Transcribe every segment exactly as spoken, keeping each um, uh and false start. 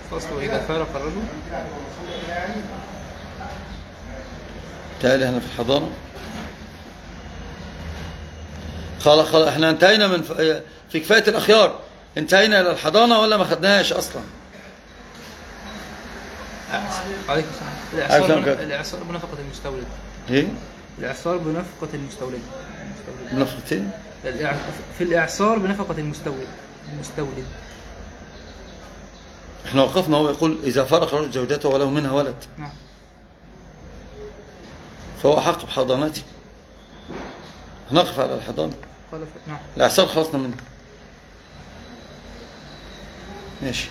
فصل إذا فارق الرجل. تعالى هنا في الحضانة. خلاص خلاص احنا انتهينا من في كفاية الأخيار، انتهينا إلى الحضانة ولا ما خدناهاش أصلا؟ عليكم السلام. الإعصار بنفقة المستولد. ايه؟ الإعصار بنفقة المستولد. بنفقتين؟ في الإعصار بنفقة المستولد. المستولد. احنا وقفنا هو يقول إذا فرق رجل زوجته وله منها ولد. نعم. فهو حق بحضانته. هنقف على الحضانة. نعم. الإعصار خلصنا منه. ماشي.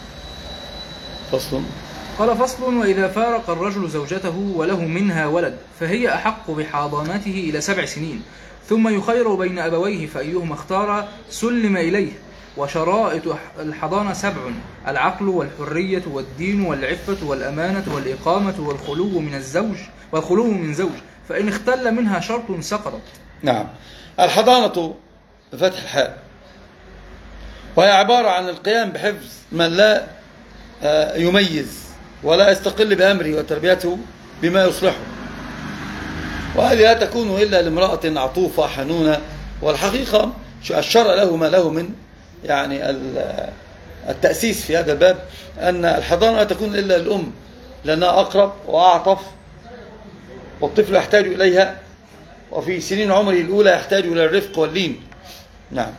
فصل. قال فصل وإذا فارق الرجل زوجته وله منها ولد فهي أحق بحضانته إلى سبع سنين، ثم يخير بين أبويه فأيهما اختار سلم إليه. وشرائط الحضانة سبع: العقل والحرية والدين والعفة والأمانة والإقامة والخلو من الزوج والخلو من زوج، فإن اختل منها شرط سقطت. نعم. الحضانة بفتح الحاء، وهي عبارة عن القيام بحفظ من لا يميز ولا يستقل بأمره وتربيته بما يصلحه، وهذه لا تكون إلا لامرأة عطوفة حنونة. والحقيقة الشرع له ما له من يعني التأسيس في هذا الباب، أن الحضانة لا تكون إلا للأم لأنها أقرب وأعطف، والطفل يحتاج إليها، وفي سنين عمره الأولى يحتاج إلى الرفق واللين. نعم.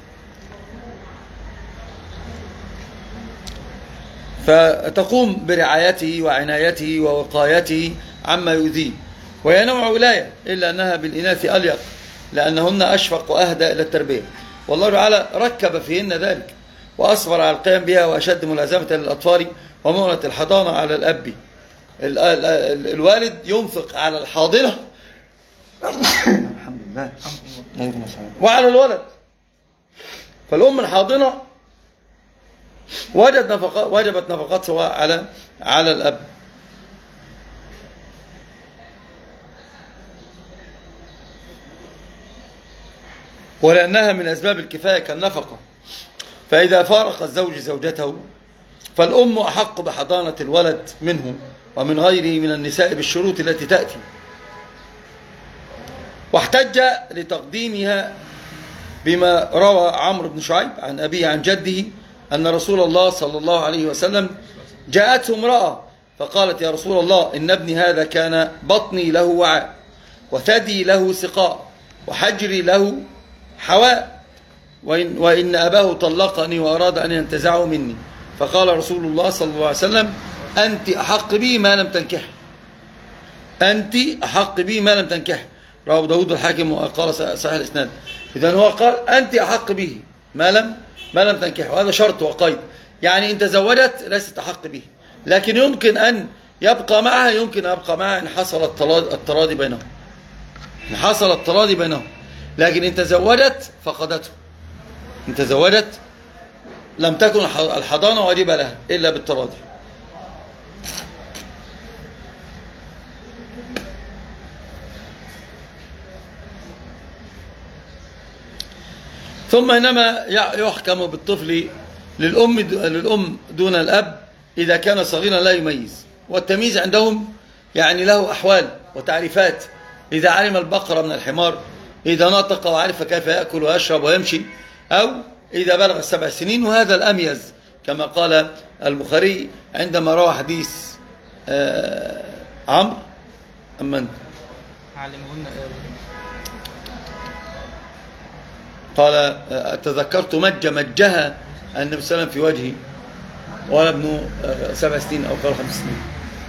فتقوم برعايته وعنايته ووقايته عما يؤذيه، وهي نوع ولاية إلا أنها بالإناث أليق لأنهن أشفق وأهدى إلى التربية، والله تعالى ركب فيهن ذلك وأصبر على القيام بها وأشد ملازمة للأطفال ومؤنة الحضانة على الأب. الوالد ينفق على الحاضنة الحمد لله وعلى الولد، فالأم الحاضنة وجد نفقات وجبت نفقاتها على على الأب. ولأنها من أسباب الكفاية كالنفقة، فإذا فارق الزوج زوجته فالأم أحق بحضانة الولد منه ومن غيره من النساء بالشروط التي تأتي. واحتج لتقديمها بما روى عمرو بن شعيب عن أبيه عن جده أن رسول الله صلى الله عليه وسلم جاءته امرأة فقالت: يا رسول الله، إن ابني هذا كان بطني له وعاء، وثدي له سقاء، وحجري له حواء، وإن, وإن أباه طلقني وأراد أن ينتزعه مني. فقال رسول الله صلى الله عليه وسلم: أنت أحق به ما لم تنكح، أنت أحق به ما لم تنكح. رواه داود الحاكم وقال صحيح الإسناد. إذن هو قال أنت أحق به ما لم ما لم تنكح، وهذا شرط وقيد، يعني إن تزوجت ليست أحق به، لكن يمكن أن يبقى معها، يمكن أن يبقى معها إن حصل التراضي بينهم، إن حصل التراضي بينهم، لكن إن تزوجت فقدته، إن تزوجت لم تكن الحضانة واجبة لها إلا بالتراضي. ثم إنما يحكم بالطفل للأم للأم دون الأب إذا كان صغيرا لا يميز، والتمييز عندهم يعني له أحوال وتعريفات: إذا علم البقرة من الحمار، إذا نطق وعرف كيف يأكل ويشرب ويمشي، أو إذا بلغ السبع سنين. وهذا الأميز كما قال البخاري عندما روى حديث آه عمرو أمن علمهن قال: تذكرت مج مجها النبي صلى الله عليه وسلم في وجهي وأنا ابن سبع سنين أو قال خمس سنين.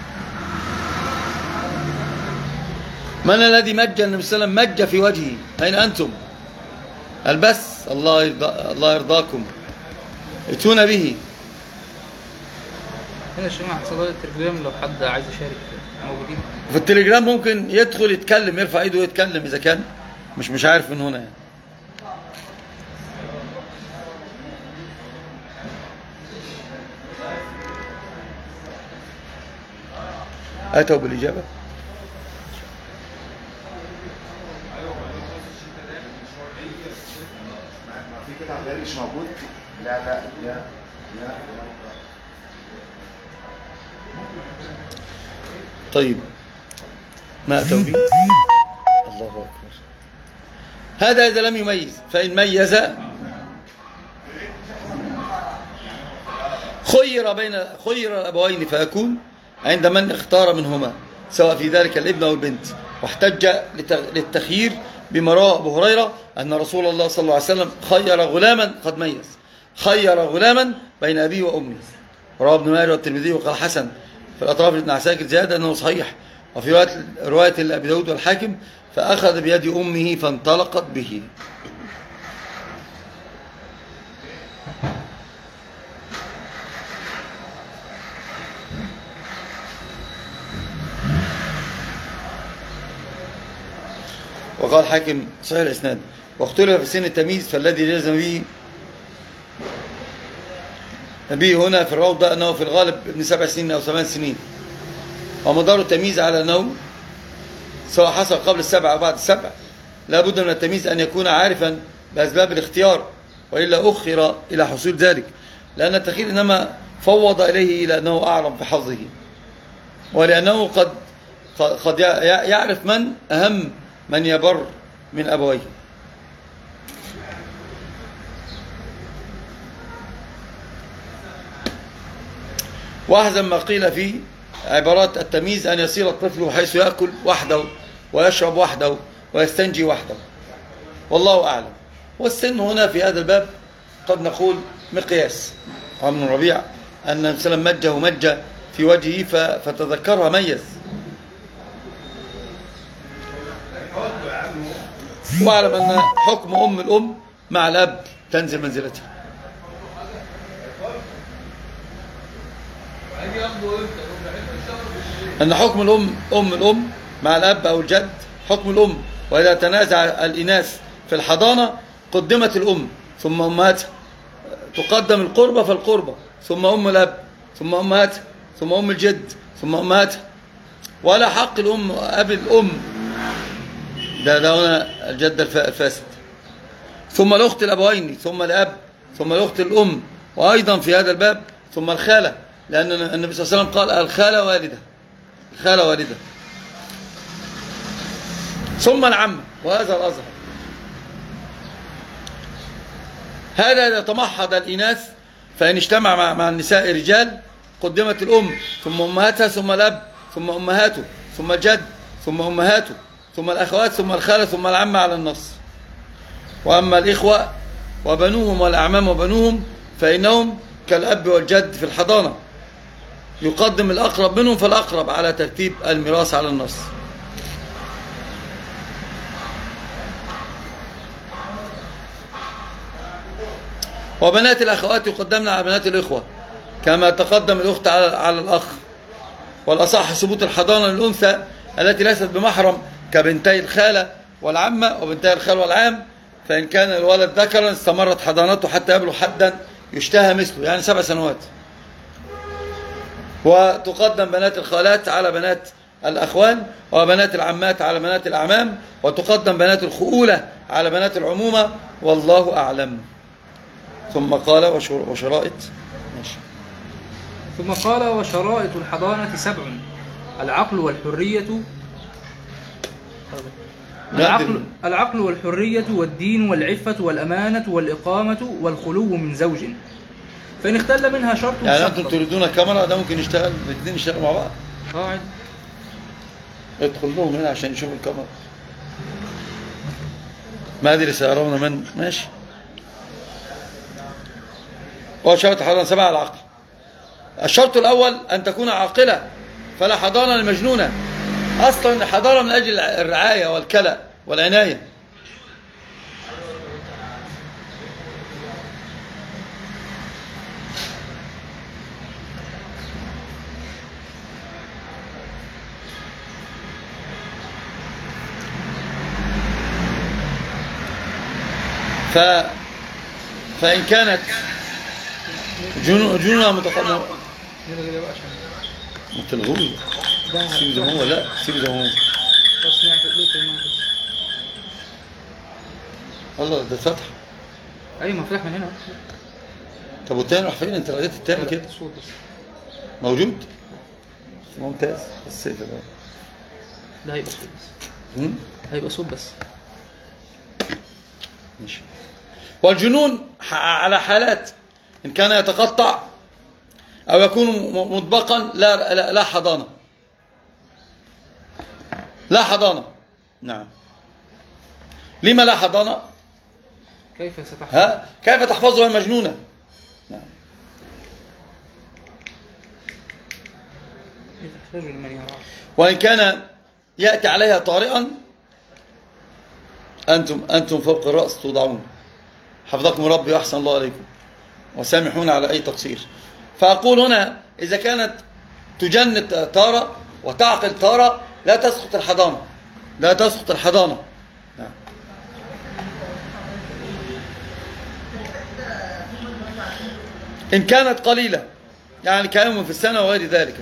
من الذي مج النبي صلى الله عليه وسلم؟ مج في وجهي. أين أنتم؟ البس الله يرضى الله يرضاكم، ائتونا به. هنا يا جماعة صدى التليجرام لو حد عايز يشارك موجودين في التليجرام، ممكن يدخل يتكلم، يرفع ايده ويتكلم إذا كان مش مش عارف من هنا يعني. أتوا بالإجابة. في قطع غير مش موجود. لا لا لا لا طيب ما أتوا به الله أكبر. هذا إذا لم يميز، فإن ميز خير بين خير الأبوين فيكون عند من اختار منهما، سواء في ذلك الابن أو البنت. واحتج للتخيير بما روى أبو هريرة أن رسول الله صلى الله عليه وسلم خير غلاما قد ميز، خير غلاما بين أبيه وأمه. رواه ابن ماجه والترمذي وقال حسن في الأطراف لابن عساكر زيادة أنه صحيح. وفي رواية لأبي داود والحاكم فأخذ بيد أمه فانطلقت به. وقال حاكم صحيح الإسناد. واختلف في سن التمييز، فالذي جزم به نبي هنا في الروضة أنه في الغالب ابن سبع سنين أو ثمان سنين. ومدار التمييز على أنه سواء حصل قبل السبع أو بعد السبع لا بد من التمييز أن يكون عارفا بأسباب الاختيار، وإلا أخر إلى حصول ذلك، لأن التخيير إنما فوض إليه إلى أنه أعلم بحظه، ولأنه قد قد يعرف من أهم من يبر من أبويه. وأحزن ما قيل في عبارات التمييز أن يصير الطفل حيث يأكل وحده ويشرب وحده ويستنجي وحده، والله أعلم. والسن هنا في هذا الباب قد نقول مقياس. عمرو بن ربيع أن النبي صلى الله عليه وسلم مجه مجه في وجهه فتذكرها ميز. واعلم أن حكم أم الأم مع الأب تنزل منزلتها. أن حكم الأم أم الأم مع الأب أو الجد حكم الأم، وإذا تنازع الإناث في الحضانة قدمت الأم ثم أمهاتها، تقدم القربة فالقربة ثم أم الأب ثم أمهاتها ثم أم الجد ثم أمهاتها، ولا حق الأم أب الأم ده ده هنا الجد الفاسد، ثم الأخت الأبوين ثم الأب ثم الأخت الأم، وأيضا في هذا الباب ثم الخالة، لأن النبي صلى الله عليه وسلم قال الخالة والدة، الخالة والدة، ثم العم، وهذا الأظهر. هذا إذا تمحض الإناث فإن اجتمع مع, مع النساء رجال قدمت الأم ثم أمهاتها ثم الأب ثم أمهاته ثم الجد ثم أمهاته ثم الأخوات ثم الخالة ثم العم على النص. وأما الإخوة وبنوهم والأعمام وبنوهم فإنهم كالأب والجد في الحضانة، يقدم الأقرب منهم فالأقرب على ترتيب الميراث على النص. وبنات الأخوات يقدمن على بنات الإخوة كما تقدم الأخت على الأخ. والأصح ثبوت الحضانة للأنثى التي ليست بمحرم كبنتي الخالة والعمة وبنتي الخال والعام، فإن كان الولد ذكرا استمرت حضانته حتى يبلغ حدا يشتهى مثله، يعني سبع سنوات. وتقدم بنات الخالات على بنات الأخوان، وبنات العمات على بنات الأعمام، وتقدم بنات الخؤولة على بنات العمومة، والله أعلم. ثم قال وشرائط ماشي. ثم قال وشرائط الحضانة سبع: العقل والحرية العقل, العقل والحرية والدين والعفة والأمانة والإقامة والخلو من زوج، فإن اختل منها شرط. يعني أنتم تريدون كاميرا ده ممكن يشتغل الاثنين يشتغلوا مع بعض؟ اه عادي. ادخل لهم هنا عشان يشوفوا الكاميرا. ما أدري سيرون من ماشي. وشرط الحضانة سبعة: العقل. الشرط الأول أن تكون عاقلة، فلا حضانة لمجنونة. أصلا الحضانة من أجل الرعاية والكلأ والعناية. ف... فإن كانت جنونها متقدمة متلغوي سيب زي هو، لا سيب زي هو والله ده فتح. ايوه مفتاح من هنا. طب والتاني راح فين؟ انت لقيت التاني كده موجود ممتاز. السيف ده ده هيبقى صوت بس. هيبقى صوت بس. ماشي. والجنون على حالات، إن كان يتقطع أو يكون مطبقا لا, لا, لا حضانة، لا حضانة. نعم. لما لا حضانة؟ كيف ستحفظ؟ ها؟ كيف تحفظها المجنونة؟ نعم. وإن كان يأتي عليها طارئا أنتم أنتم فوق الرأس توضعون. حفظكم ربي وأحسن الله عليكم وسامحون على أي تقصير. فأقول هنا إذا كانت تجند تارة وتعقل تارة لا تسقط الحضانة، لا تسقط الحضانة. نعم. إن كانت قليلة يعني كيوم في السنة وغير ذلك.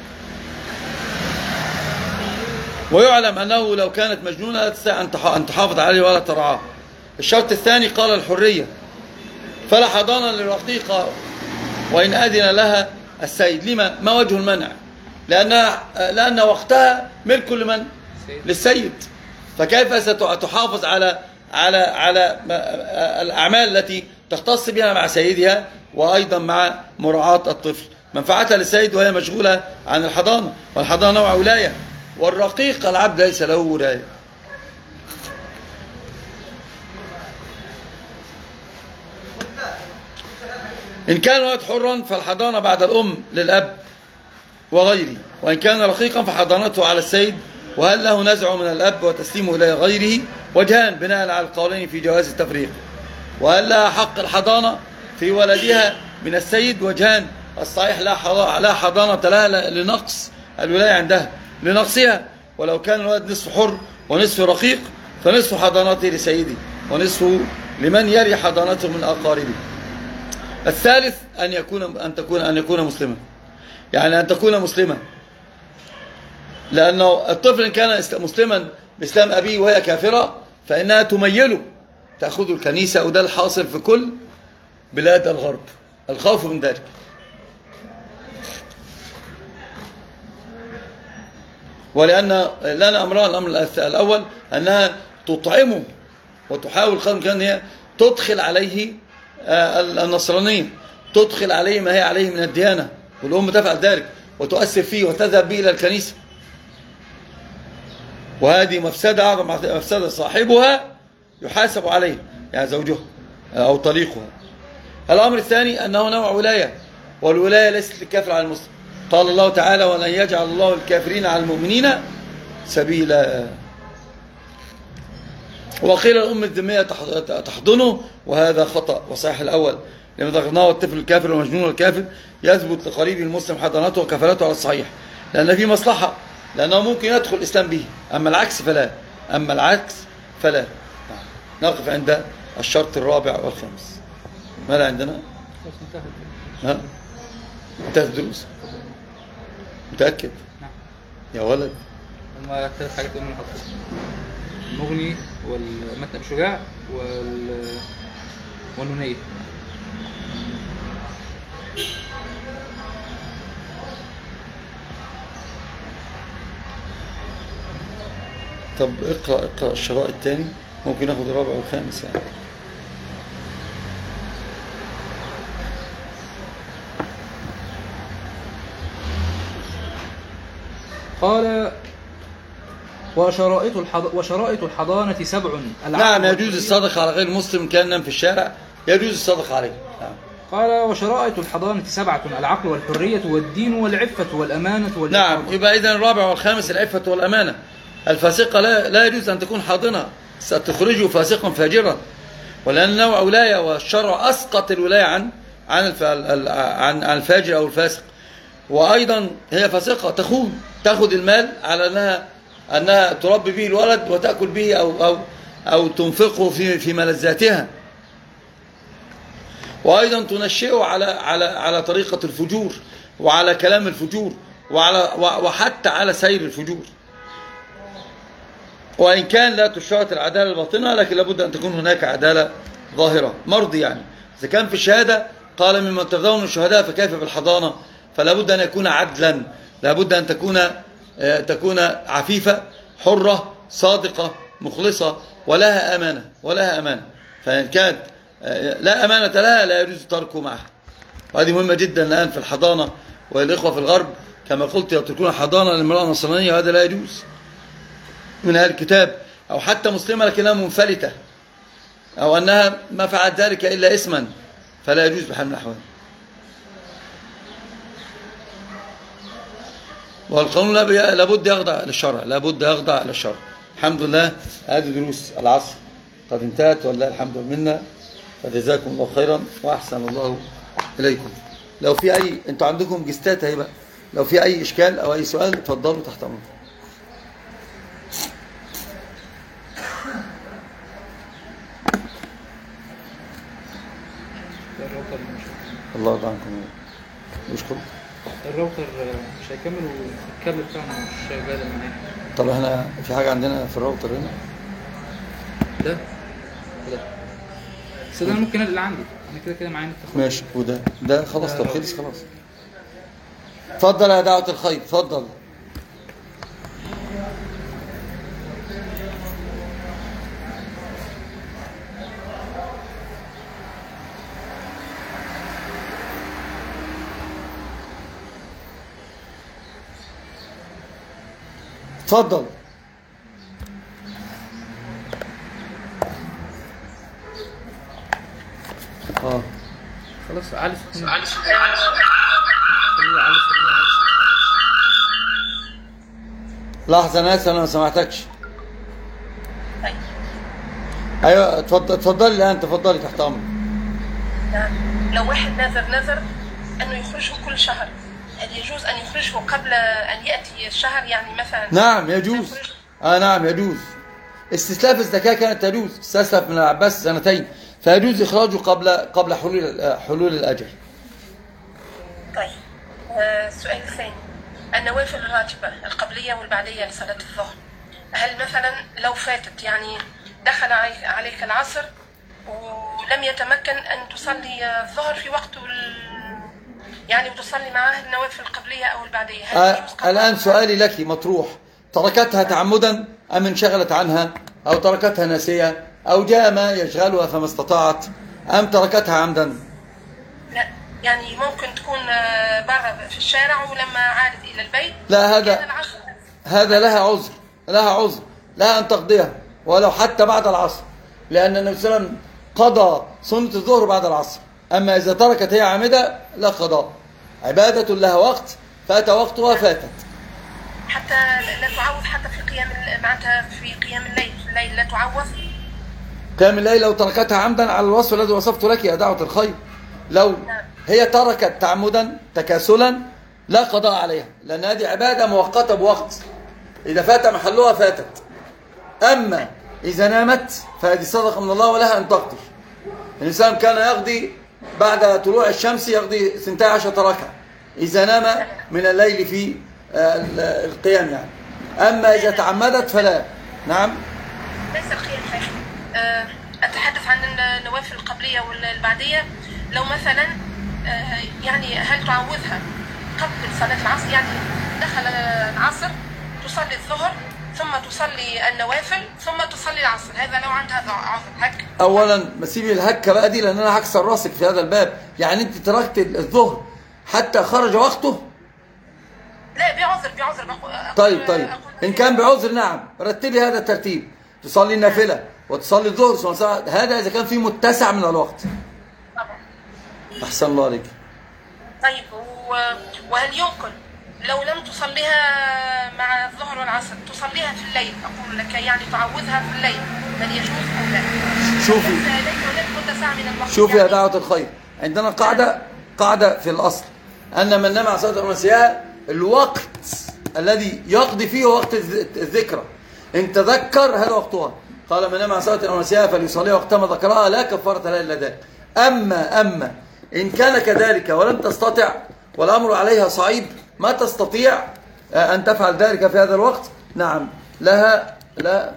ويعلم أنه لو كانت مجنونة لا تستطيع أن تحافظ عليه ولا ترعاه. الشرط الثاني قال الحرية، فلا حضانة للرقيقة وإن أذن لها السيد. لما؟ ما وجه المنع؟ لأنها لأن وقتها ملك لمن؟ للسيد. فكيف ستحافظ على على على الأعمال التي تختص بها مع سيدها وأيضا مع مراعاة الطفل؟ منفعتها للسيد وهي مشغولة عن الحضانة، والحضانة نوع ولاية، والرقيق العبد ليس له ولاية. إن كان الولد حرا فالحضانة بعد الأم للأب وغيره، وإن كان رقيقا فحضانته على السيد. وهل له نزعه من الأب وتسليمه إلى غيره؟ وجهان بناء على القولين في جواز التفريق. وهل لها حق الحضانة في ولدها من السيد؟ وجهان. الصحيح لا حضانة لها لنقص الولاية عندها، لنقصها. ولو كان الولد نصف حر ونصف رقيق فنصف حضانته لسيده ونصفه لمن يري حضانته من أقاربه. الثالث أن يكون أن تكون أن يكون مسلما، يعني أن تكون مسلمة، لأنه الطفل إن كان مسلما بإسلام أبيه وهي كافرة فإنها تميله تأخذ الكنيسة، وده الحاصل في كل بلاد الغرب، الخوف من ذلك. ولأن لنا أمران. الأمر الأول أنها تطعمه وتحاول قدر الإمكان هي تدخل عليه النصرانية، تدخل عليه ما هي عليه من الديانة، والأم تفعل ذلك وتؤثر فيه وتذهب به إلى الكنيسة، وهذه مفسدة أعظم مفسدة صاحبها يحاسب عليه، يعني زوجها أو طليقها. الأمر الثاني أنه نوع ولاية، والولاية ليست للكافر على المسلم. قال الله تعالى: ولن يجعل الله الكافرين على المؤمنين سبيلا. وقيل الأم الذمية تحضنه، وهذا خطأ. وصحيح الأول لما ذكرناه الطفل الكافر والمجنون الكافر يثبت لقريبه المسلم حضانته وكفالته على الصحيح، لأن في مصلحة، لأنه ممكن يدخل الإسلام به. أما العكس فلا، أما العكس فلا. نقف عند الشرط الرابع والخامس. ماذا عندنا؟ ها؟ انتهت الدروس؟ متأكد؟ نعم. يا ولد. هما ثلاث حاجات من حضرتك: المغني والمتن أبي شجاع وال... والنونية. طب اقرأ اقرأ الشراء الثاني، ممكن ناخد الرابع والخامس يعني. قال: وشرائط الحض... وشرائط الحضانة سبع. نعم، يجوز الصدقة على غير المسلم كان نام في الشارع، يجوز الصدقة عليه. نعم. قال: وشرائط الحضانة سبعة: العقل والحرية والدين والعفة والأمانة والإقامة. نعم، يبقى إذن الرابع والخامس العفة والأمانة. الفاسقة لا, لا يجوز أن تكون حاضنة، ستخرجه فاسقا فاجرا، ولأن نوع ولاية، والشرع أسقط الولاية عن عن الف... عن الفاجر أو الفاسق. وأيضا هي فاسقة، تخون، تأخذ المال على أنها أنها تربي به الولد وتأكل به أو أو أو تنفقه في في ملذاتها، وأيضا تنشئه على على على طريقة الفجور وعلى كلام الفجور وعلى وحتى على سير الفجور. وإن كان لا تشترط العدالة الباطنة، لكن لابد أن تكون هناك عدالة ظاهرة، مرضي يعني. إذا كان في الشهادة قال: ممن ترضون من الشهداء، فكيف بالحضانة؟ فلا بد أن يكون عدلا، لابد أن تكون تكون عفيفة حرة صادقة مخلصة ولها أمانة ولها أمانة. فإن كانت لا أمانة لها لا يجوز تركه معها. وهذه مهمة جدا الآن في الحضانة، والإخوة في الغرب كما قلت يتركون حضانة للمرأة النصرانية، وهذا لا يجوز من أهل الكتاب، أو حتى مسلمة لكنها منفلتة، أو أنها ما فعلت ذلك إلا اسما، فلا يجوز بحال من الأحوال. والقانون لابد يخضع للشرع، لابد يخضع للشرع. الحمد لله هذه دروس العصر قد انتهت، والله الحمد لله، فجزاكم الله خيرا وأحسن الله إليكم. لو في أي أنتوا عندكم جستات اهي بقى، لو في أي إشكال أو أي سؤال اتفضلوا تحت أمركم. الله يرضى عنكم. مشكور. الراوتر مش هيكمل والكابل بتاعنا مش شغال معانا. طب احنا في حاجة عندنا في الراوتر هنا؟ ده ده بس ده ممكن اللي عندي انا كده كده معايا. ماشي. وده ده خلاص. طب خلص خلاص. اتفضل يا دعوة الخير، اتفضل. اتفضل. اه خلاص. علي سكون. علي سكون. لحظة انا اسف، انا ما سمعتكش. ايوه اتفضل. اتفضلي الان، تفضلي تحت امرك. لو واحد نذر نذر انه يخرجه كل شهر، هل يجوز ان يخرجه قبل ان ياتي الشهر؟ يعني مثلا نعم يجوز. اه نعم يجوز. استسلاف الزكاة كانت تجوز، استسلف من العباس سنتين، فيجوز إخراجه قبل قبل حلول حلول الأجل. طيب. آه السؤال الثاني، النوافل الراتبة القبلية والبعدية لصلاة الظهر، هل مثلا لو فاتت، يعني دخل عليك العصر ولم يتمكن أن تصلي الظهر في وقته يعني وتصلي معاه النوافل القبلية أو البعدية، هل آه الآن سؤالي لك مطروح، تركتها تعمدا أم انشغلت عنها أو تركتها ناسية أو جاء ما يشغلها فما استطاعت أم تركتها عمدا؟ لا، يعني ممكن تكون برا في الشارع ولما عادت إلى البيت لا، هذا هذا لها عذر، لها عذر، لها أن تقضيها ولو حتى بعد العصر، لأن النبي صلى الله عليه وسلم قضى سنة الظهر بعد العصر. أما إذا تركت هي عامدة لا قضاء، عبادة لها وقت فات وقتها فاتت. حتى لا تعوض حتى في قيام معناتها في قيام الليل، في الليل لا تعوض قيام الليل لو تركتها عمدا على الوصف الذي وصفت لك يا دعوة الخير. لو هي تركت تعمدا تكاسلا لا قضاء عليها، لأن هذه عبادة مؤقتة بوقت، إذا فات محلها فاتت. أما إذا نامت فهذه صدقة من الله ولها أن تقضي. الإنسان كان يقضي بعد طلوع الشمس يقضي اثنتي عشرة ركعة إذا نام من الليل في القيام يعني. أما إذا تعمدت فلا. نعم. ليس القيام شيخ. أتحدث عن النوافل القبلية والبعدية. لو مثلا يعني هل تعوضها قبل صلاة العصر؟ يعني دخل العصر تصلي الظهر ثم تصلي النوافل ثم تصلي العصر، هذا لو عندها عذر هك. أولا ما سيبي الهكة بقى دي، لأن أنا هكسر راسك في هذا الباب. يعني أنت تركت الظهر حتى خرج وقته؟ لا، بعذر بعذر. طيب طيب إن كان بعذر نعم رتبي هذا الترتيب، تصلي النافلة وتصلي الظهر ثم هذا إذا كان في متسع من الوقت. طبعا. أحسن الله عليك. طيب وهل يمكن لو لم تصليها مع الظهر والعصر تصليها في الليل؟ أقول لك يعني تعوضها في الليل، هل يجوز أو لا؟ شوفي شوفي يا دعوة الخير، عندنا قاعدة قاعدة في الأصل أن من نام عن صلاة الأمسية الوقت الذي يقضي فيه وقت الذكرى، إن تذكر هذا وقتها. قال من نام عن صلاة الأمسية فليصلي وقتما ذكرها لا كفارة لها إلا ذلك. أما أما إن كان كذلك ولم تستطع والأمر عليها صعيب، ما تستطيع أن تفعل ذلك في هذا الوقت، نعم لها لا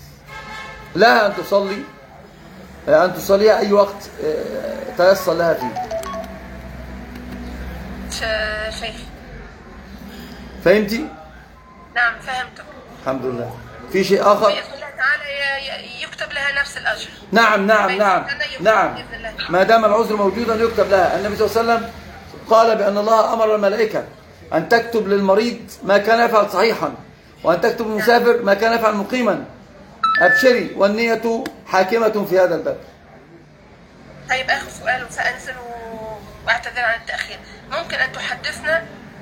لها أن تصلي أن تصليها أي وقت تيسر لها فيه. شيخ فهمتي؟ نعم فهمتك. الحمد لله. في شيء آخر؟ بإذن الله تعالى يكتب لها نفس الأجر. نعم نعم نعم نعم، ما دام العذر موجودا يكتب لها. النبي صلى الله عليه وسلم قال بأن الله أمر الملائكة أن تكتب للمريض ما كان يفعل صحيحا، وأن تكتب المسافر ما كان يفعل مقيما. أبشري، والنية حاكمة في هذا الباب. طيب آخر سؤال وسأنزل وأعتذر عن التأخير. ممكن أن تحدثنا؟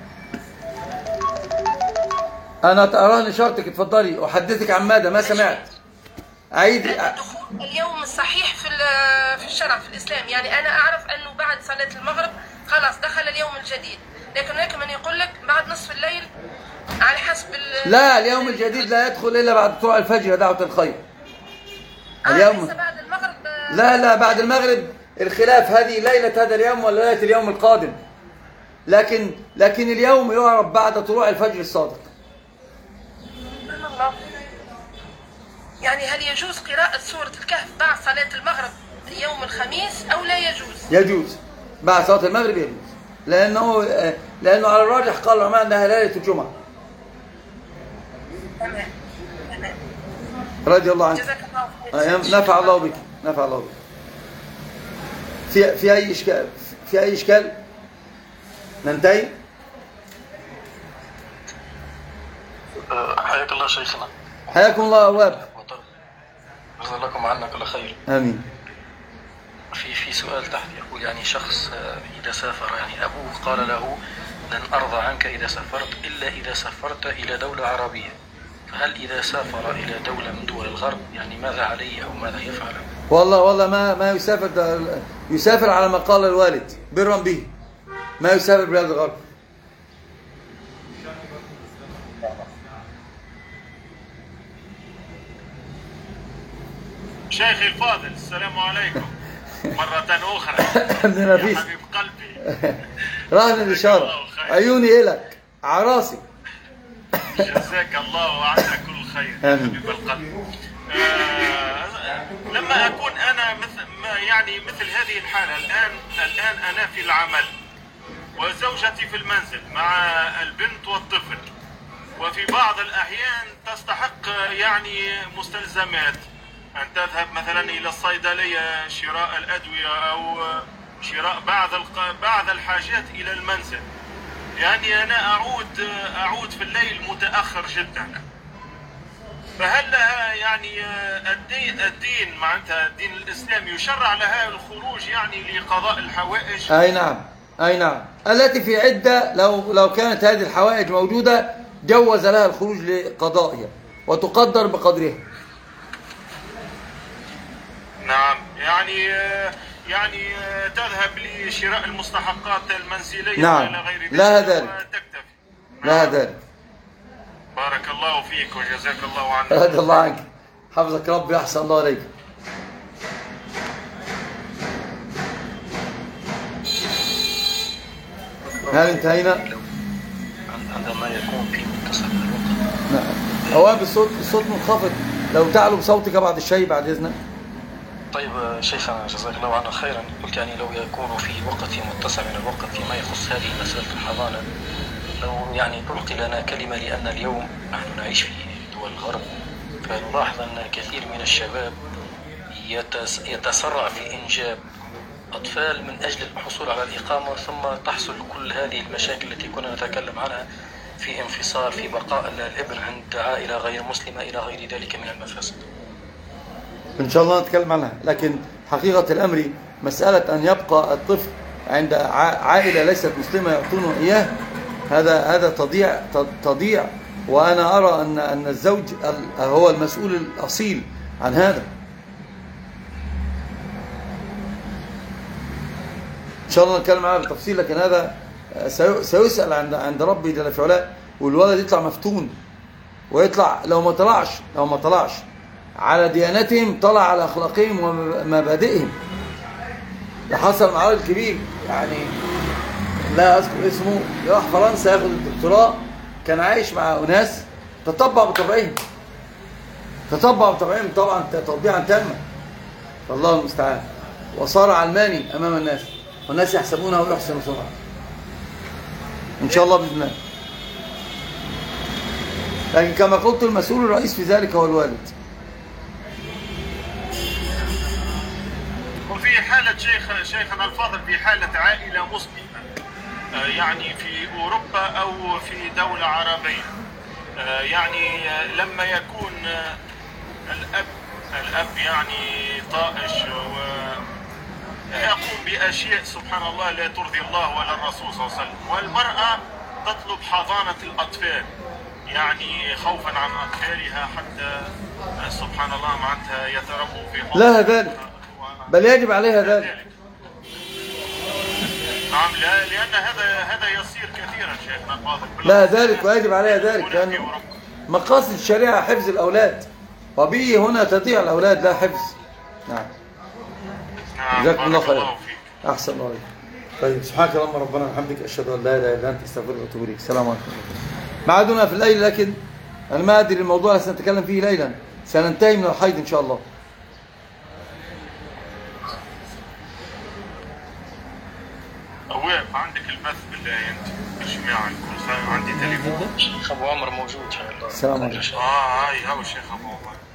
أنا تأراني شرطك، اتفضلي. أحدثك عن ماذا؟ ما سمعت. أعيد. الدخول اليوم الصحيح في في الشرع في الإسلام، يعني أنا أعرف أنه بعد صلاة المغرب خلاص دخل اليوم الجديد، لكن هناك من يقول لك بعد نصف الليل على حسب. لا، اليوم الجديد لا يدخل إلا بعد طلوع الفجر دعوة الخير. آه اليوم ليس بعد المغرب. لا لا، بعد المغرب الخلاف هذه ليلة هذا اليوم ولا ليلة اليوم القادم، لكن لكن اليوم يعرف بعد طلوع الفجر الصادق. الله. يعني هل يجوز قراءة سورة الكهف بعد صلاة المغرب يوم الخميس أو لا يجوز؟ يجوز بعد صلاة المغرب، يجوز، لأنه لأنه على الراجح قال العلماء أنها ليلة الجمعة. تمام تمام. رضي الله عنك. جزاك الله خير. نفع الله بك، نفع الله بك. في في أي إشكال؟ في أي إشكال؟ ننتهي. حياك الله شيخنا. حياكم الله أواب. جزا لكم عنا كل خير. آمين. في في سؤال تحت يقول يعني شخص إذا سافر، يعني أبوه قال له لن أرضى عنك إذا سافرت إلا إذا سافرت إلى دولة عربية، فهل إذا سافر إلى دولة من دول الغرب يعني ماذا عليه أو ماذا يفعل؟ والله والله ما ما يسافر، يسافر على ما قال الوالد برا به، ما يسافر بلاد الغرب. شيخي الفاضل، السلام عليكم مرة أخرى. عندنا يا فيس حبيب قلبي. رهن الإشارة، عيوني إلك عراسي. جزاك الله عنا كل خير يا حبيب القلب. آه لما أكون أنا مثل ما يعني مثل هذه الحالة الآن الآن أنا في العمل وزوجتي في المنزل مع البنت والطفل، وفي بعض الأحيان تستحق يعني مستلزمات أن تذهب مثلا إلى الصيدلية شراء الأدوية أو شراء بعض بعض الحاجات إلى المنزل. يعني أنا أعود أعود في الليل متأخر جدا، فهل لها يعني الدين الدين معناتها الدين الإسلامي يشرع لها الخروج يعني لقضاء الحوائج؟ أي نعم أي نعم، التي في عدة لو لو كانت هذه الحوائج موجودة جوز لها الخروج لقضائها وتقدر بقدرها. نعم، يعني يعني تذهب لشراء المستحقات المنزلية نعم. إلى غير ذلك. لا ذلك وتكتفي. لا ذلك. بارك الله فيك وجزاك الله عنك. رضي الله عنك، حفظك ربي، أحسن الله عليك. هل انتهينا؟ عندما يكون في متصل الوقت. نعم. أواب الصوت الصوت منخفض، لو تعلو بصوتك بعد الشيء بعد إذنك. طيب شيخنا جزاك الله عنا خيرا، قلت يعني لو يكون في وقت متسع من الوقت فيما يخص هذه مسألة الحضانة، لو يعني تلقي لنا كلمة، لأن اليوم نحن نعيش في دول الغرب، فنلاحظ أن كثير من الشباب يتسرع في إنجاب أطفال من أجل الحصول على الإقامة، ثم تحصل كل هذه المشاكل التي كنا نتكلم عنها في انفصال، في بقاء الابن عند عائلة غير مسلمة إلى غير ذلك من المفاسد. إن شاء الله نتكلم عنها، لكن حقيقة الأمر مسألة أن يبقى الطفل عند عائلة ليست مسلمة يعطونه إياه، هذا هذا تضيع تضيع وأنا أرى أن أن الزوج هو المسؤول الأصيل عن هذا. إن شاء الله نتكلم عنها بالتفصيل، لكن هذا سيسأل عند عند ربي جل في علاه، والولد يطلع مفتون، ويطلع لو ما طلعش لو ما طلعش على ديانتهم طلع على أخلاقهم ومبادئهم. ده حصل مع راجل كبير يعني لا أذكر اسمه، يروح فرنسا ياخد الدكتوراه، كان عايش مع أناس تطبع بطبعهم تطبع بطبعهم طبعا تطبيعا تاما، فالله المستعان، وصار علماني أمام الناس، والناس يحسبونه ويحسن صنعه. إن شاء الله بإذن الله. لكن كما قلت المسؤول الرئيس في ذلك هو الوالد. وفي حالة شيخ شيخنا الفاضل، في حالة عائلة مسلمة يعني في أوروبا أو في دولة عربية، يعني لما يكون الأب الأب يعني طائش ويقوم بأشياء سبحان الله لا ترضي الله ولا الرسول صلى الله عليه وسلم، والمرأة تطلب حضانة الأطفال يعني خوفا عن أطفالها حتى سبحان الله معناتها يتربوا في حضن. لا ذلك، بل يجب عليها ذلك. نعم، لا لأن هذا هذا يصير كثيرا شيخنا الفاضل. لا ذلك ويجب عليها ذلك، لأن مقاصد الشريعة حفظ الأولاد، وبه هنا تضيع الأولاد لا حفظ. نعم. جزاكم الله خير. أحسن الله عليك. طيب سبحانك اللهم ربنا وبحمدك، أشهد أن لا إله إلا أنت، أستغفرك وأتوب إليك. السلام عليكم. معادنا في الليل، لكن أنا ما أدري الموضوع اللي سنتكلم فيه ليلا، سننتهي من الحيض إن شاء الله. واقف عندك البث بالله انت اجماع الكل، عندي تليفون. شيخ ابو عمر موجود. السلام عليكم. اه هاي هو الشيخ ابو عمر.